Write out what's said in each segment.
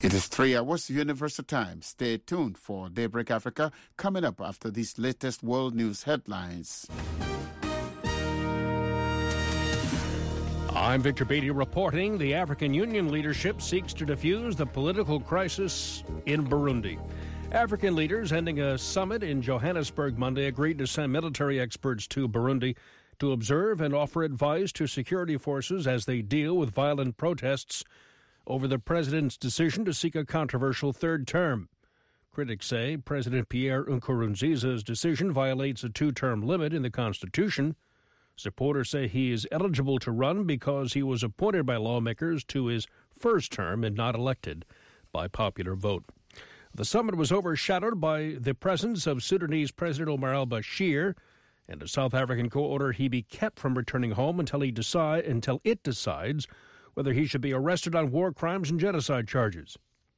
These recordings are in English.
It is 3 hours Universal Time. Stay tuned for Daybreak Africa coming up after these latest world news headlines. I'm Victor Beatty reporting the African Union leadership seeks to defuse the political crisis in Burundi. African leaders ending a summit in Johannesburg Monday agreed to send military experts to Burundi to observe and offer advice to security forces as they deal with violent protests over the president's decision to seek a controversial third term. Critics say President Pierre Nkurunziza's decision violates a two-term limit in the Constitution. Supporters say he is eligible to run because he was appointed by lawmakers to his first term and not elected by popular vote. The summit was overshadowed by the presence of Sudanese President Omar al-Bashir and a South African court order he be kept from returning home until it decides whether he should be arrested on war crimes and genocide charges.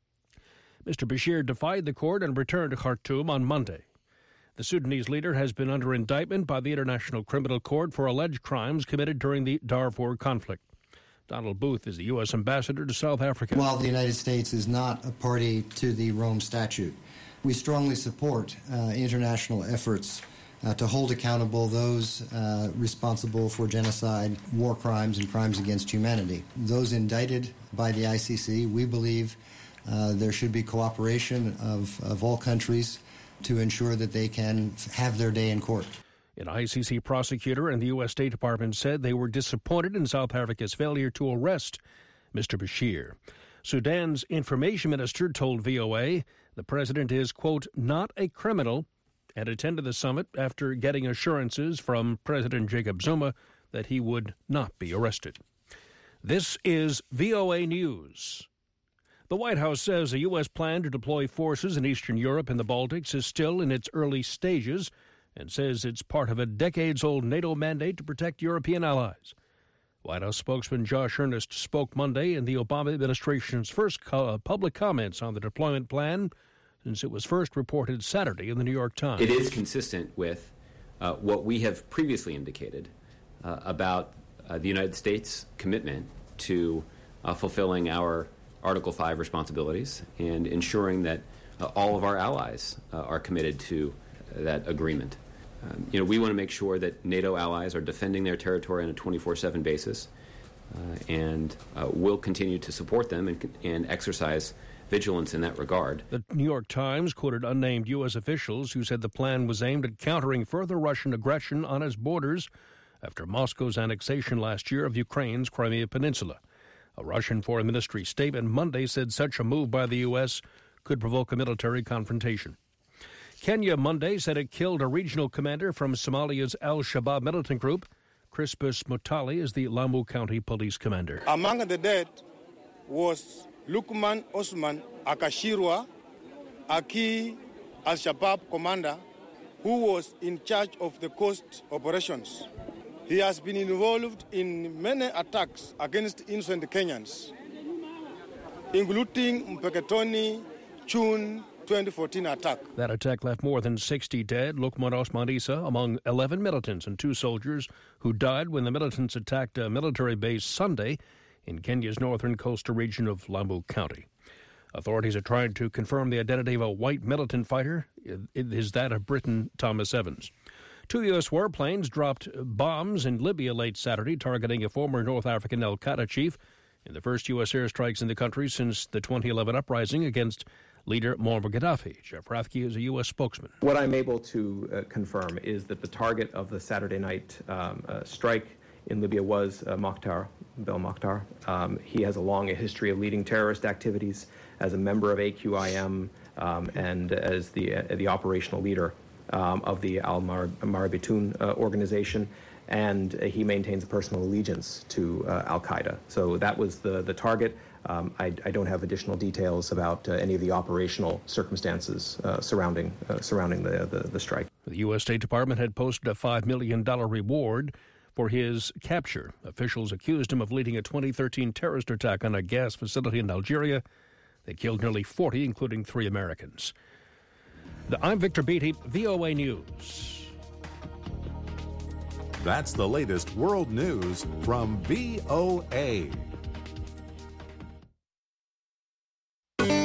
Mr. Bashir defied the court and returned to Khartoum on Monday. The Sudanese leader has been under indictment by the International Criminal Court for alleged crimes committed during the Darfur conflict. Donald Booth is the U.S. ambassador to South Africa. While the United States is not a party to the Rome Statute, we strongly support international efforts to hold accountable those responsible for genocide, war crimes, and crimes against humanity. Those indicted by the ICC, we believe there should be cooperation of all countries to ensure that they can have their day in court. An ICC prosecutor and the U.S. State Department said they were disappointed in South Africa's failure to arrest Mr. Bashir. Sudan's information minister told VOA the president is, quote, not a criminal, and attended the summit after getting assurances from President Jacob Zuma that he would not be arrested. This is VOA News. The White House says a U.S. plan to deploy forces in Eastern Europe and the Baltics is still in its early stages and says it's part of a decades-old NATO mandate to protect European allies. White House spokesman Josh Earnest spoke Monday in the Obama administration's first public comments on the deployment plan since it was first reported Saturday in the New York Times. It is consistent with what we have previously indicated about the United States' commitment to fulfilling our Article 5 responsibilities and ensuring that all of our allies are committed to that agreement. We want to make sure that NATO allies are defending their territory on a 24/7 basis, and we'll continue to support them and exercise vigilance in that regard. The New York Times quoted unnamed U.S. officials who said the plan was aimed at countering further Russian aggression on its borders after Moscow's annexation last year of Ukraine's Crimea Peninsula. A Russian Foreign Ministry statement Monday said such a move by the U.S. could provoke a military confrontation. Kenya Monday said it killed a regional commander from Somalia's al-Shabaab militant group. Crispus Mutali is the Lamu County police commander. Among the dead was Lukman Osman Akashirwa, a key al-Shabaab commander who was in charge of the coast operations. He has been involved in many attacks against innocent Kenyans, including Mpeketoni, June 2014 attack. That attack left more than 60 dead. Lukman Osman Isa among 11 militants and 2 soldiers who died when the militants attacked a military base Sunday in Kenya's northern coastal region of Lamu County. Authorities are trying to confirm the identity of a white militant fighter. It is that of Briton Thomas Evans. 2 U.S. warplanes dropped bombs in Libya late Saturday, targeting a former North African al-Qaeda chief in the first U.S. airstrikes in the country since the 2011 uprising against leader Muammar Gaddafi. Jeff Rathke is a U.S. spokesman. What I'm able to confirm is that the target of the Saturday night strike in Libya was Mokhtar Belmokhtar. He has a long history of leading terrorist activities as a member of AQIM and as the operational leader of the Al-Marabitoun organization, and he maintains a personal allegiance to Al-Qaeda. So that was the target. I don't have additional details about any of the operational circumstances surrounding the strike. The U.S. State Department had posted a $5 million reward for his capture. Officials accused him of leading a 2013 terrorist attack on a gas facility in Algeria. They killed nearly 40, including 3 Americans. I'm Victor Beatty, VOA News. That's the latest world news from VOA.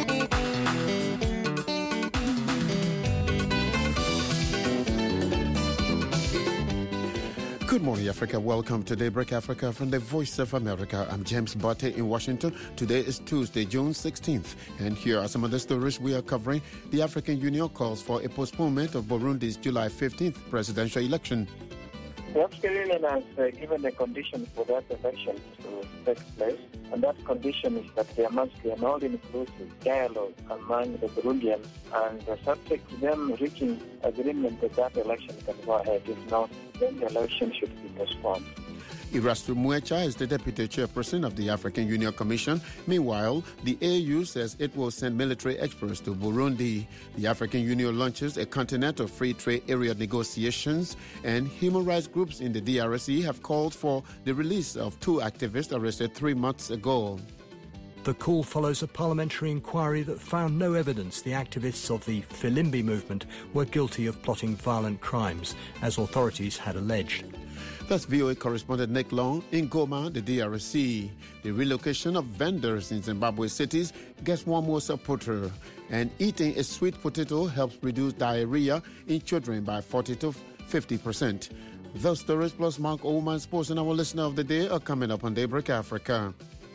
Good morning, Africa. Welcome to Daybreak Africa from the Voice of America. I'm James Botte in Washington. Today is Tuesday, June 16th. And here are some of the stories we are covering. The African Union calls for a postponement of Burundi's July 15th presidential election. The African Union has given a condition for that election to take place, and that condition is that there must be an all-inclusive dialogue among the Burundians, and subject to them reaching agreement that election can go ahead. If not, then the election should be postponed. Erastu Muecha is the deputy chairperson of the African Union Commission. Meanwhile, the AU says it will send military experts to Burundi. The African Union launches a continental free trade area negotiations, and human rights groups in the DRC have called for the release of 2 activists arrested 3 months ago. The call follows a parliamentary inquiry that found no evidence the activists of the Filimbi movement were guilty of plotting violent crimes, as authorities had alleged. That's VOA correspondent Nick Long in Goma, the DRC. The relocation of vendors in Zimbabwe cities gets one more supporter. And eating a sweet potato helps reduce diarrhea in children by 40 to 50%. Those stories plus Mark Oman Sports and our listener of the day are coming up on Daybreak Africa.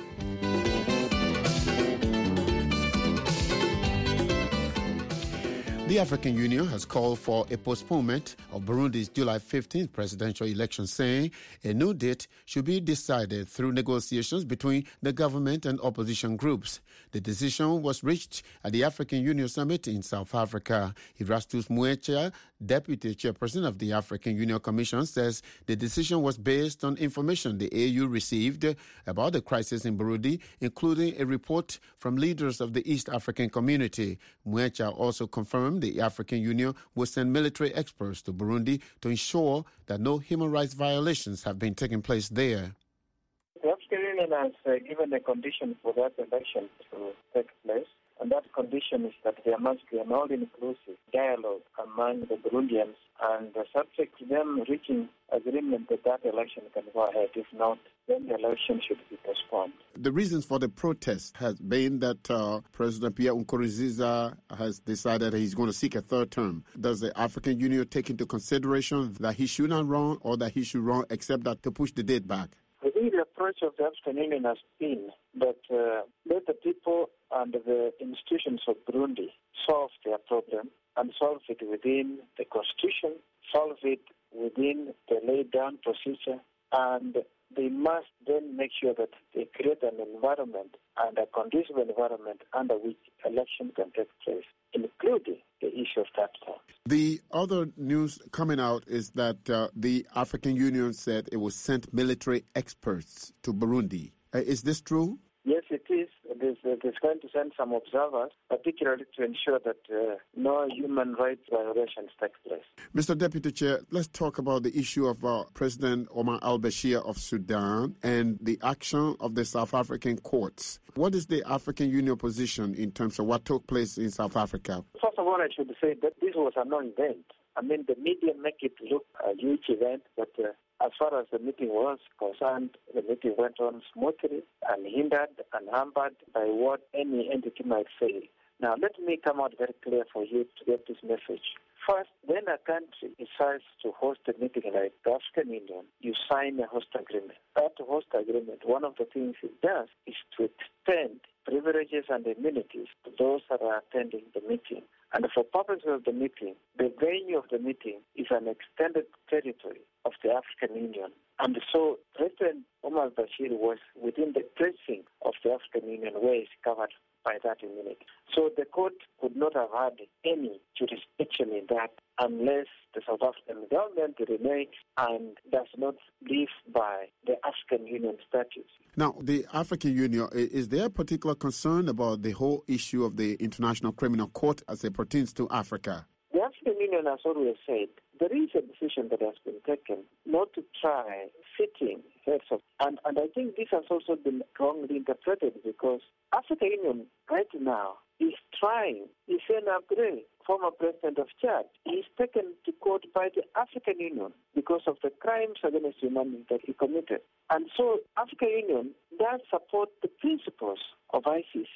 The African Union has called for a postponement of Burundi's July 15th presidential election, saying a new date should be decided through negotiations between the government and opposition groups. The decision was reached at the African Union Summit in South Africa. Erastus Muecha, deputy chairperson of the African Union Commission, says the decision was based on information the AU received about the crisis in Burundi, including a report from leaders of the East African community. Muecha also confirmed the African Union will send military experts to Burundi to ensure that no human rights violations have been taking place there. The African Union has given a condition for that election to take place, and that condition is that there must be an all-inclusive dialogue among the Burundians, and subject to them reaching agreement that election can go ahead. If not, then the election should be postponed. The reasons for the protest has been that President Pierre Nkurunziza has decided he's going to seek a third term. Does the African Union take into consideration that he should not run or that he should run except that to push the date back? I think the approach of the African Union has been that let the people and the institutions of Burundi solve their problem and solve it within the constitution, solve it within the laid down procedure, and they must then make sure that they create an environment and a conducive environment under which election can take place, including the issue of tax. The other news coming out is that the African Union said it will send military experts to Burundi. Is this true? Yes, it is. It is going to send some observers, particularly to ensure that no human rights violations take place. Mr. Deputy Chair, let's talk about the issue of President Omar al-Bashir of Sudan and the action of the South African courts. What is the African Union position in terms of what took place in South Africa? First of all, I should say that this was a non-event. I mean, the media make it look a huge event, but as far as the meeting was concerned, the meeting went on smoothly, unhindered and hampered by what any entity might say. Now, let me come out very clear for you to get this message. First, when a country decides to host a meeting like the African Union, you sign a host agreement. That host agreement, one of the things it does is to extend privileges and immunities to those that are attending the meeting. And for purposes of the meeting, the venue of the meeting is an extended territory of the African Union. And so President Omar al-Bashir was within the precinct of the African Union where he's covered by that immunity. So the court could not have had any jurisdiction in that unless the South African government reneges and does not live by the African Union statutes. Now, the African Union, is there a particular concern about the whole issue of the International Criminal Court as it pertains to Africa? The African Union has always said there is a decision that has been taken not to try fitting heads of, and I think this has also been wrongly interpreted because African Union right now is trying. Hissène Habré, former president of Chad, is taken to court by the African Union because of the crimes against humanity that he committed. And so African Union does support the principles of ICC.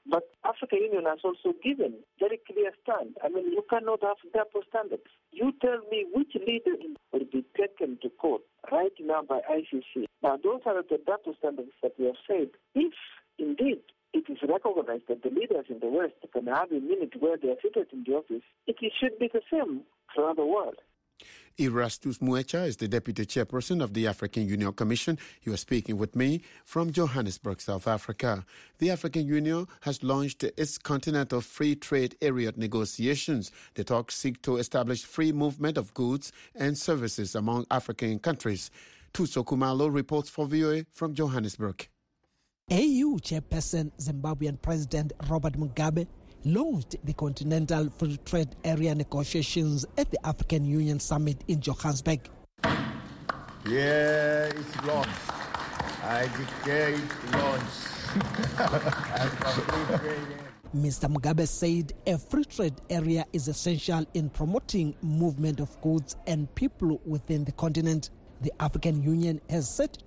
But African Union has also given very clear stand. I mean, you cannot have double standards. You tell me which leader will be taken to court right now by ICC. Now, those are the double standards that we have said. If indeed it is recognized that the leaders in the West can have a minute where they are seated in the office, it should be the same throughout the world. Erastus Muecha is the Deputy Chairperson of the African Union Commission. He was speaking with me from Johannesburg, South Africa. The African Union has launched its Continental Free Trade Area negotiations. The talks seek to establish free movement of goods and services among African countries. Tuso Kumalo reports for VOA from Johannesburg. AU Chairperson Zimbabwean President Robert Mugabe launched the Continental Free Trade Area negotiations at the African Union Summit in Johannesburg. Yeah, it's launched. I declare it launched. Mr. Mugabe said a free trade area is essential in promoting movement of goods and people within the continent. The African Union has set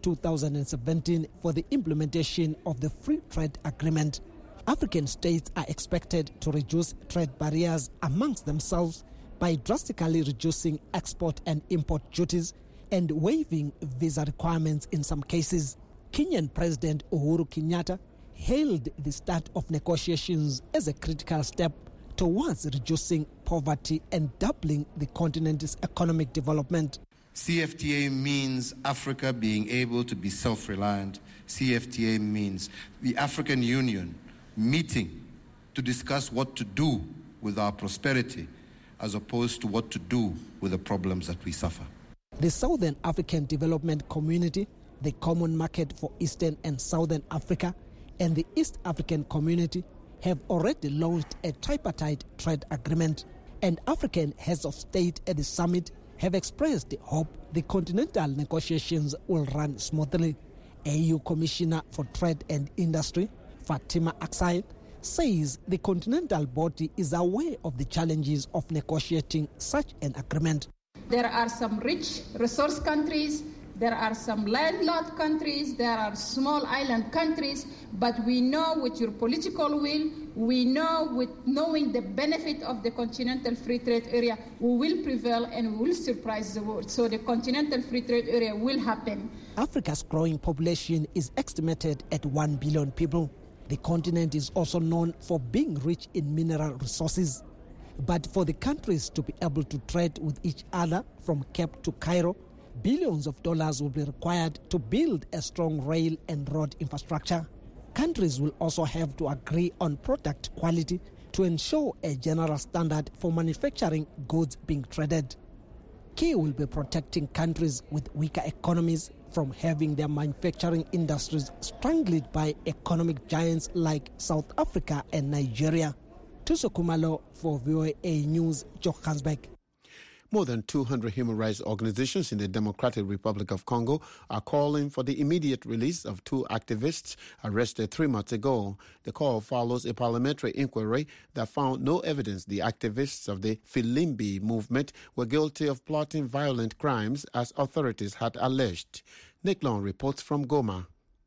2017 for the implementation of the Free Trade Agreement. African states are expected to reduce trade barriers amongst themselves by drastically reducing export and import duties and waiving visa requirements in some cases. Kenyan President Uhuru Kenyatta hailed the start of negotiations as a critical step towards reducing poverty and doubling the continent's economic development. CFTA means Africa being able to be self-reliant. CFTA means the African Union meeting to discuss what to do with our prosperity as opposed to what to do with the problems that we suffer. The Southern African Development Community, the Common Market for Eastern and Southern Africa, and the East African Community have already launched a tripartite trade agreement, and African heads of state at the summit have expressed hope the continental negotiations will run smoothly. AU Commissioner for Trade and Industry, Fatima Aksai, says the continental body is aware of the challenges of negotiating such an agreement. There are some rich resource countries, there are some landlocked countries, there are small island countries, but we know with your political will, we know with knowing the benefit of the Continental Free Trade Area, we will prevail and we will surprise the world. So the Continental Free Trade Area will happen. Africa's growing population is estimated at 1 billion people. The continent is also known for being rich in mineral resources. But for the countries to be able to trade with each other from Cape to Cairo, billions of dollars will be required to build a strong rail and road infrastructure. Countries will also have to agree on product quality to ensure a general standard for manufacturing goods being traded. Key will be protecting countries with weaker economies from having their manufacturing industries strangled by economic giants like South Africa and Nigeria. Tuso Kumalo for VOA News, Johannesburg. More than 200 human rights organizations in the Democratic Republic of Congo are calling for the immediate release of 2 activists arrested 3 months ago. The call follows a parliamentary inquiry that found no evidence the activists of the Filimbi movement were guilty of plotting violent crimes as authorities had alleged. Nick Long reports from Goma.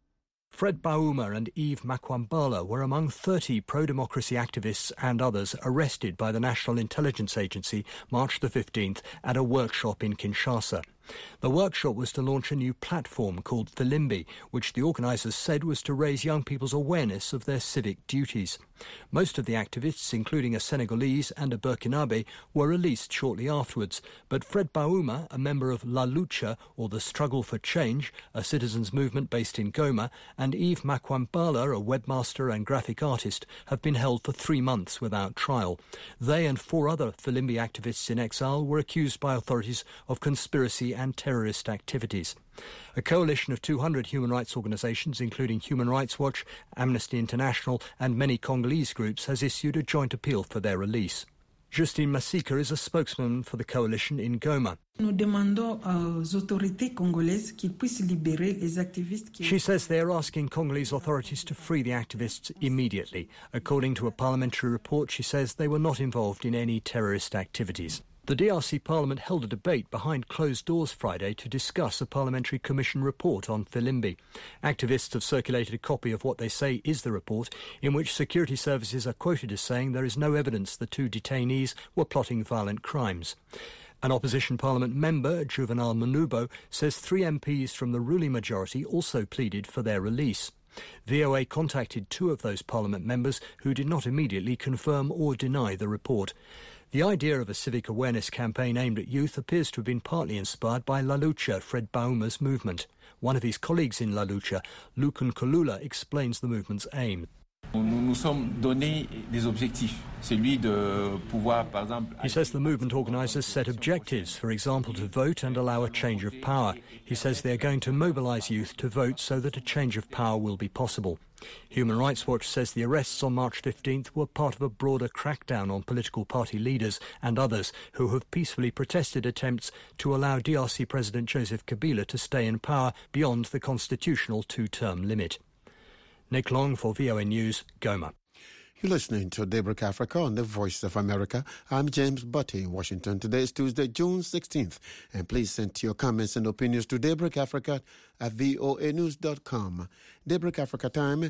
Fred Bauma and Yves Makwambala were among 30 pro-democracy activists and others arrested by the National Intelligence Agency March the 15th at a workshop in Kinshasa. The workshop was to launch a new platform called Filimbi, which the organisers said was to raise young people's awareness of their civic duties. Most of the activists, including a Senegalese and a Burkinabe, were released shortly afterwards, but Fred Bauma, a member of La Lucha, or the Struggle for Change, a citizens' movement based in Goma, and Yves Makwambala, a webmaster and graphic artist, have been held for 3 months without trial. They and 4 other Filimbi activists in exile were accused by authorities of conspiracy and terrorist activities. A coalition of 200 human rights organisations, including Human Rights Watch, Amnesty International and many Congolese groups, has issued a joint appeal for their release. Justine Masika is a spokesman for the coalition in Goma. She says they are asking Congolese authorities to free the activists immediately. According to a parliamentary report, she says they were not involved in any terrorist activities. The DRC Parliament held a debate behind closed doors Friday to discuss a Parliamentary Commission report on Filimbi. Activists have circulated a copy of what they say is the report, in which security services are quoted as saying there is no evidence the two detainees were plotting violent crimes. An opposition parliament member, Juvenal Manubo, says 3 MPs from the ruling majority also pleaded for their release. VOA contacted 2 of those parliament members who did not immediately confirm or deny the report. The idea of a civic awareness campaign aimed at youth appears to have been partly inspired by La Lucha, Fred Bauma's movement. One of his colleagues in La Lucha, Lukun Kolula, explains the movement's aim. Nous sommes donnés des objectifs. Celui de pouvoir, par exemple... He says the movement organisers set objectives, for example, to vote and allow a change of power. He says they are going to mobilise youth to vote so that a change of power will be possible. Human Rights Watch says the arrests on March 15th were part of a broader crackdown on political party leaders and others who have peacefully protested attempts to allow DRC President Joseph Kabila to stay in power beyond the constitutional 2-term limit. Nick Long for VOA News, Goma. You're listening to Daybreak Africa on the Voice of America. I'm James Butty in Washington. Today is Tuesday, June 16th. And please send your comments and opinions to Daybreak Africa at voanews.com. Daybreak Africa time,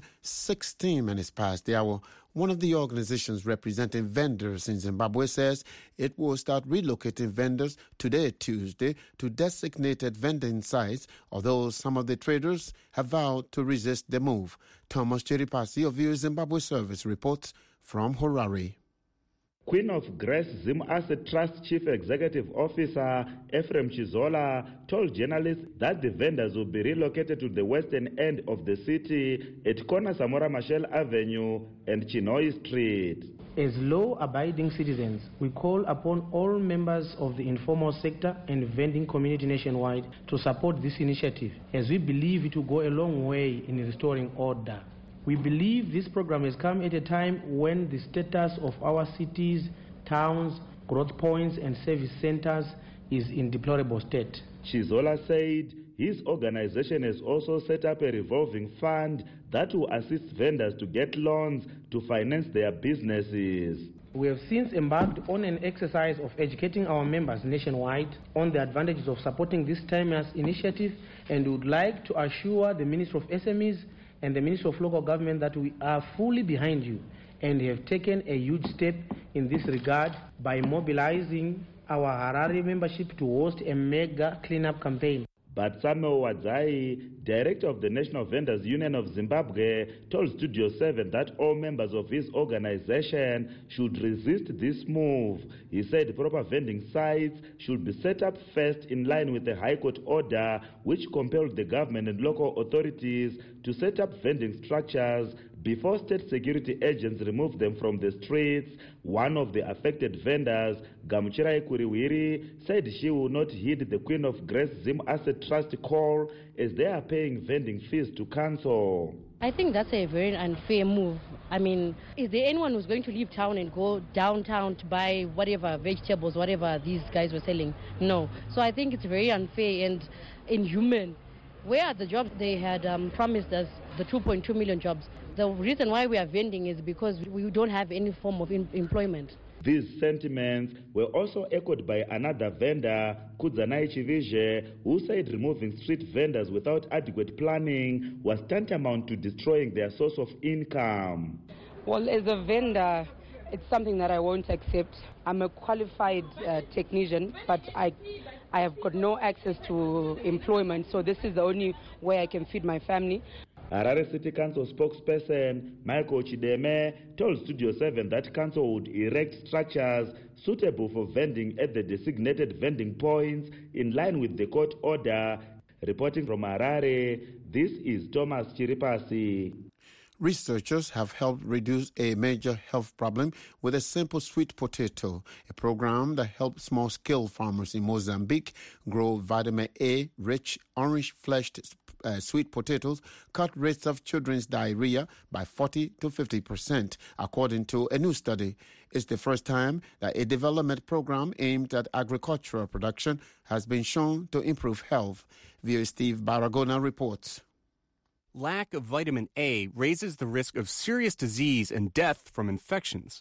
16 minutes past the hour. One of the organizations representing vendors in Zimbabwe says it will start relocating vendors today, Tuesday, to designated vending sites, although some of the traders have vowed to resist the move. Thomas Chiripasi of VOA Zimbabwe Service reports from Harare. Queen of Grace Zim Asset Trust Chief Executive Officer Ephraim Chizola told journalists that the vendors will be relocated to the western end of the city at Corner Samora Machel Avenue and Chinoi Street. As law-abiding citizens, we call upon all members of the informal sector and vending community nationwide to support this initiative, as we believe it will go a long way in restoring order. We believe this program has come at a time when the status of our cities, towns, growth points and service centers is in deplorable state. Chizola said his organization has also set up a revolving fund that will assist vendors to get loans to finance their businesses. We have since embarked on an exercise of educating our members nationwide on the advantages of supporting this timeless initiative, and would like to assure the Ministry of SMEs and the Ministry of Local Government that we are fully behind you and have taken a huge step in this regard by mobilizing our Harare membership to host a mega cleanup campaign. But Samuel Wadzai, director of the National Vendors Union of Zimbabwe, told Studio 7 that all members of his organization should resist this move. He said proper vending sites should be set up first in line with the High Court order, which compelled the government and local authorities to set up vending structures before state security agents remove them from the streets. One of the affected vendors, Gamuchirai Kuriwiri, said she will not heed the Queen of Grace Zim Asset Trust call as they are paying vending fees to council. I think that's a very unfair move. I mean, is there anyone who's going to leave town and go downtown to buy whatever, vegetables, whatever these guys were selling? No. So I think it's very unfair and inhuman. Where are the jobs they had promised us, the 2.2 million jobs? The reason why we are vending is because we don't have any form of employment. These sentiments were also echoed by another vendor, Kudzanai Chivije, who said removing street vendors without adequate planning was tantamount to destroying their source of income. Well, as a vendor, it's something that I won't accept. I'm a qualified technician, but I have got no access to employment, so this is the only way I can feed my family. Harare City Council spokesperson Michael Chideme told Studio 7 that council would erect structures suitable for vending at the designated vending points in line with the court order. Reporting from Harare, this is Thomas Chiripasi. Researchers have helped reduce a major health problem with a simple sweet potato, a program that helps small-scale farmers in Mozambique grow vitamin A-rich, orange-fleshed sweet potatoes, cut rates of children's diarrhea by 40 to 50%, according to a new study. It's the first time that a development program aimed at agricultural production has been shown to improve health. VOA Steve Baragona reports. Lack of vitamin A raises the risk of serious disease and death from infections.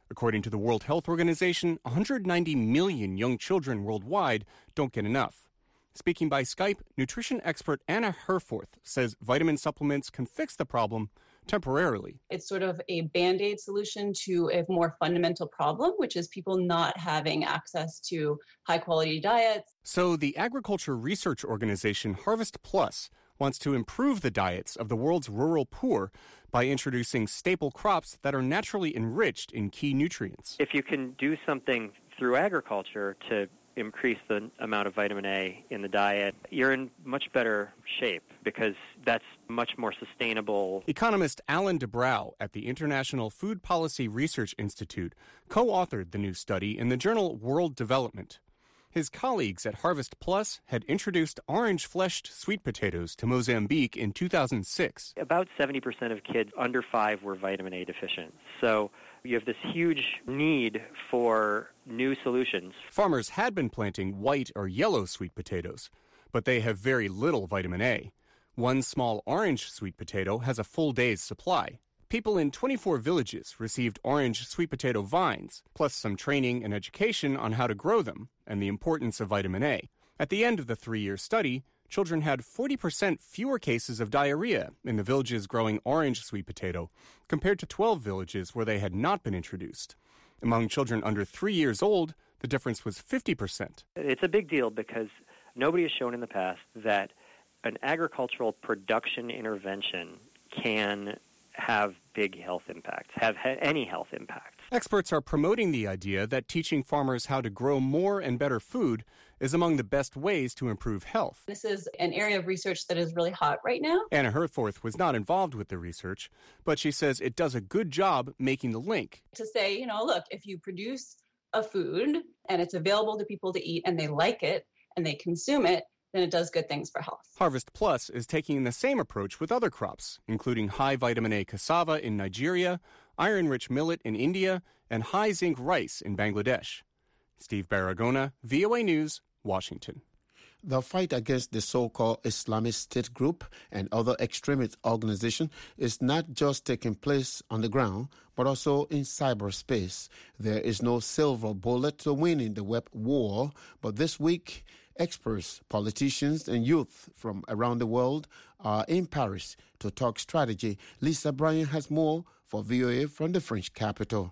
According to the World Health Organization, 190 million young children worldwide don't get enough. Speaking by Skype, nutrition expert Anna Herforth says vitamin supplements can fix the problem temporarily. It's sort of a Band-Aid solution to a more fundamental problem, which is people not having access to high-quality diets. So the agriculture research organization Harvest Plus wants to improve the diets of the world's rural poor by introducing staple crops that are naturally enriched in key nutrients. If you can do something through agriculture to increase the amount of vitamin A in the diet, you're in much better shape because that's much more sustainable. Economist Alan DeBrow at the International Food Policy Research Institute co-authored the new study in the journal World Development. His colleagues at Harvest Plus had introduced orange-fleshed sweet potatoes to Mozambique in 2006. About 70% of kids under 5 were vitamin A deficient. So you have this huge need for new solutions. Farmers had been planting white or yellow sweet potatoes, but they have very little vitamin A. One small orange sweet potato has a full day's supply. People in 24 villages received orange sweet potato vines, plus some training and education on how to grow them and the importance of vitamin A. At the end of the 3-year study, children had 40% fewer cases of diarrhea in the villages growing orange sweet potato, compared to 12 villages where they had not been introduced. Among children under 3 years old, the difference was 50%. It's a big deal because nobody has shown in the past that an agricultural production intervention can have big health impacts, have any health impact. Experts are promoting the idea that teaching farmers how to grow more and better food is among the best ways to improve health. This is an area of research that is really hot right now. Anna Herforth was not involved with the research, but she says it does a good job making the link. To say, look, if you produce a food and it's available to people to eat and they like it and they consume it, then it does good things for health. Harvest Plus is taking the same approach with other crops, including high vitamin A cassava in Nigeria, iron-rich millet in India, and high-zinc rice in Bangladesh. Steve Baragona, VOA News, Washington. The fight against the so-called Islamic State group and other extremist organizations is not just taking place on the ground, but also in cyberspace. There is no silver bullet to winning the web war, but this week, experts, politicians, and youth from around the world are in Paris to talk strategy. Lisa Bryan has more for VOA from the French capital.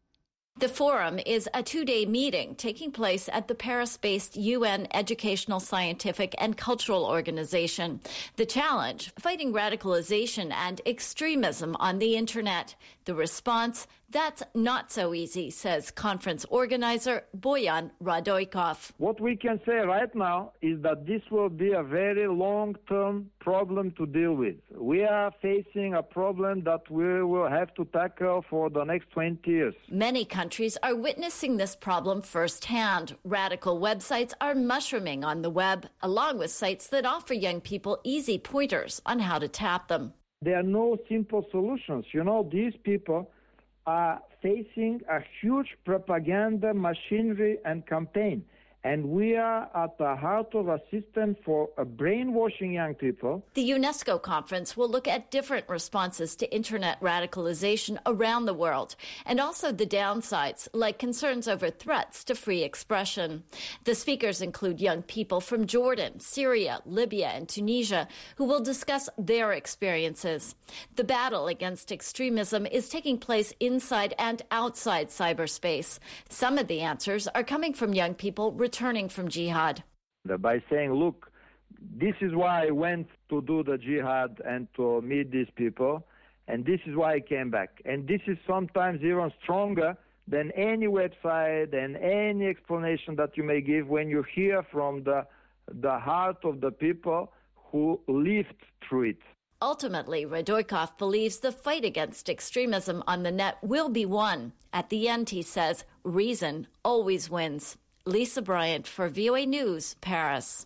The forum is a 2-day meeting taking place at the Paris-based UN Educational, Scientific and Cultural Organization. The challenge, fighting radicalization and extremism on the internet. The response, that's not so easy, says conference organizer Boyan Radoikov. What we can say right now is that this will be a very long-term problem to deal with. We are facing a problem that we will have to tackle for the next 20 years. Many countries are witnessing this problem firsthand. Radical websites are mushrooming on the web, along with sites that offer young people easy pointers on how to tap them. There are no simple solutions. These people are facing a huge propaganda machinery and campaign. And we are at the heart of a system for brainwashing young people. The UNESCO conference will look at different responses to internet radicalization around the world, and also the downsides, like concerns over threats to free expression. The speakers include young people from Jordan, Syria, Libya, and Tunisia, who will discuss their experiences. The battle against extremism is taking place inside and outside cyberspace. Some of the answers are coming from young people returning from jihad. By saying, look, this is why I went to do the jihad and to meet these people, and this is why I came back. And this is sometimes even stronger than any website and any explanation that you may give when you hear from the heart of the people who lived through it. Ultimately, Radoikov believes the fight against extremism on the net will be won. At the end, he says, reason always wins. Lisa Bryant for VOA News, Paris.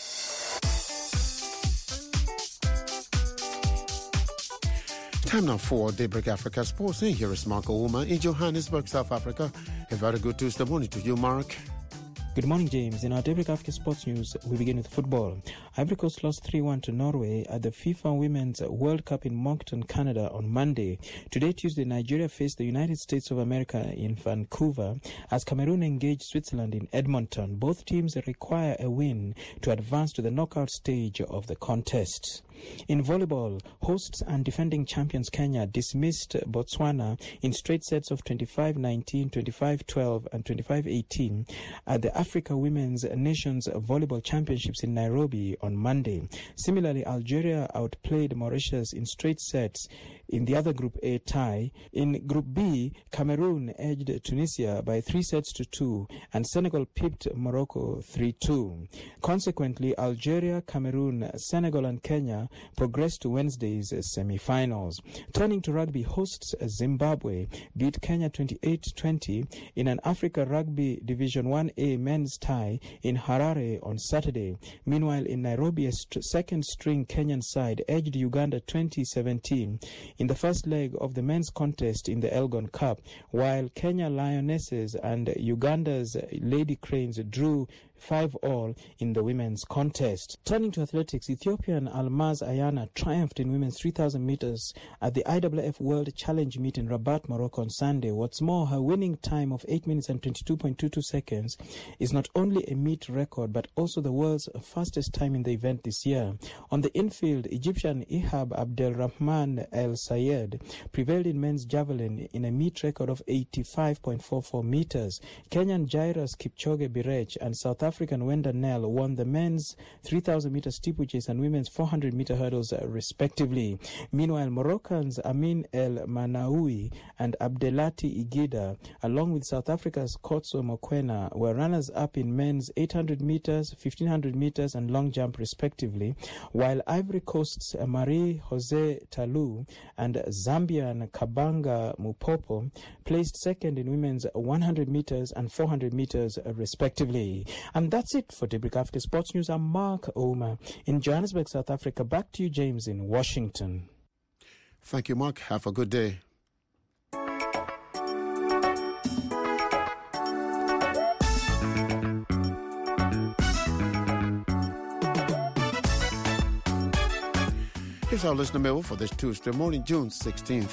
Time now for Daybreak Africa Sports. And here is Mark Ouma in Johannesburg, South Africa. A very good Tuesday morning to you, Mark. Good morning, James. In our Daybreak Africa Sports News, we begin with football. Ivory Coast lost 3-1 to Norway at the FIFA Women's World Cup in Moncton, Canada on Monday. Today, Tuesday, Nigeria faced the United States of America in Vancouver as Cameroon engaged Switzerland in Edmonton. Both teams require a win to advance to the knockout stage of the contest. In volleyball, hosts and defending champions Kenya dismissed Botswana in straight sets of 25-19, 25-12 and 25-18 at the Africa Women's Nations Volleyball Championships in Nairobi on Monday. Similarly, Algeria outplayed Mauritius in straight sets in the other Group A tie. In Group B, Cameroon edged Tunisia by 3-2 and Senegal pipped Morocco 3-2. Consequently, Algeria, Cameroon, Senegal and Kenya progressed to Wednesday's semi-finals. Turning to rugby, hosts Zimbabwe beat Kenya 28-20 in an Africa Rugby Division 1A men's tie in Harare on Saturday. Meanwhile, in Nairobi, a second-string Kenyan side edged Uganda 2017 in the first leg of the men's contest in the Elgon Cup, while Kenya Lionesses and Uganda's Lady Cranes drew 5-all in the women's contest. Turning to athletics, Ethiopian Almaz Ayana triumphed in women's 3,000 meters at the IAAF World Challenge meet in Rabat, Morocco on Sunday. What's more, her winning time of 8 minutes and 22.22 seconds is not only a meet record but also the world's fastest time in the event this year. On the infield, Egyptian Ihab Abdelrahman El Sayed prevailed in men's javelin in a meet record of 85.44 meters. Kenyan Jairus Kipchoge Birech and South African Wenda Nel won the men's 3,000 meter steeplechase and women's 400 meter hurdles respectively. Meanwhile, Moroccans Amin El Manaoui and Abdelati Igida, along with South Africa's Kotso Mokoena, were runners-up in men's 800 meters, 1,500 meters and long jump respectively, while Ivory Coast's Marie-Jose Talou and Zambian Kabanga Mupopo placed second in women's 100 meters and 400 meters respectively. And that's it for Daybreak Africa Sports News. I'm Mark Ouma in Johannesburg, South Africa. Back to you, James, in Washington. Thank you, Mark. Have a good day. Here's our listener mail for this Tuesday morning, June 16th.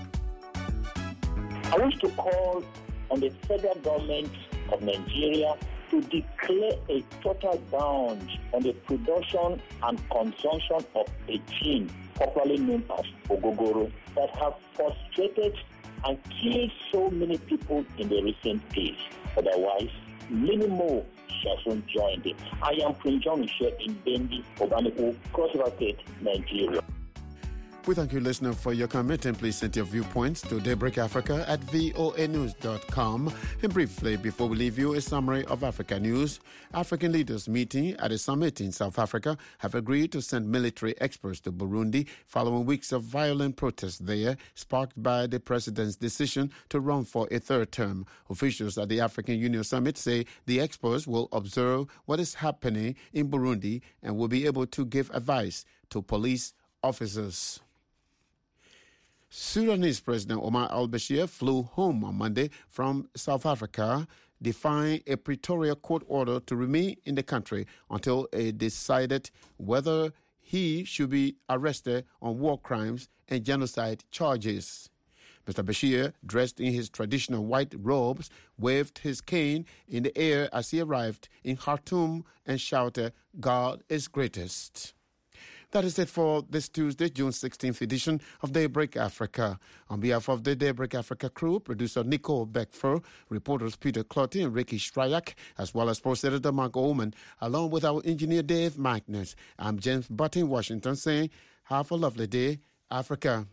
I wish to call on the federal government of Nigeria to declare a total ban on the production and consumption of a gin, popularly known as ogogoro, that have frustrated and killed so many people in the recent days. Otherwise, many more shall soon join them. I am Prince John Michelle in Bendi, Obaniko, Cross River State, Nigeria. We thank you, listener, for your comment, and please send your viewpoints to daybreakafrica@voanews.com. And briefly, before we leave you, a summary of Africa news. African leaders meeting at a summit in South Africa have agreed to send military experts to Burundi following weeks of violent protests there, sparked by the president's decision to run for a third term. Officials at the African Union summit say the experts will observe what is happening in Burundi and will be able to give advice to police officers. Sudanese President Omar al-Bashir flew home on Monday from South Africa, defying a Pretoria court order to remain in the country until it decided whether he should be arrested on war crimes and genocide charges. Mr. Bashir, dressed in his traditional white robes, waved his cane in the air as he arrived in Khartoum and shouted, "God is greatest." That is it for this Tuesday, June 16th edition of Daybreak Africa. On behalf of the Daybreak Africa crew, producer Nicole Beckford, reporters Peter Clotty and Ricky Stryak, as well as sports editor Mark Oman, along with our engineer Dave Magnus, I'm James Butt in Washington saying, have a lovely day, Africa.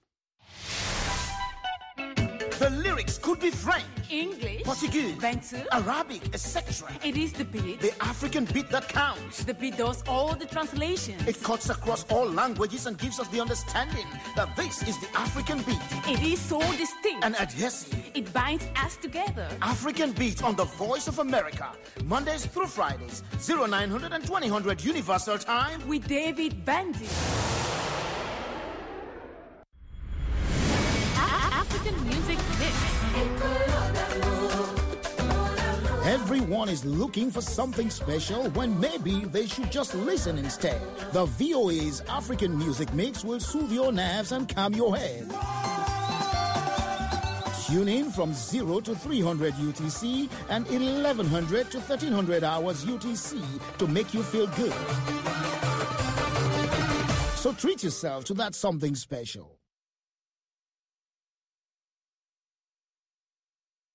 The lyrics could be French, English, Portuguese, Bantu, Arabic, etc. It is the beat. The African beat that counts. The beat does all the translations. It cuts across all languages and gives us the understanding that this is the African beat. It is so distinct and adhesive. It binds us together. African beat on the Voice of America. Mondays through Fridays, 0900 and 2000 Universal Time. With David Bandy. African music mix. Every everyone is looking for something special when maybe they should just listen instead. The VOA's African Music Mix will soothe your nerves and calm your head. Tune in from 0 to 300 UTC and 1100 to 1300 hours UTC to make you feel good. So treat yourself to that something special.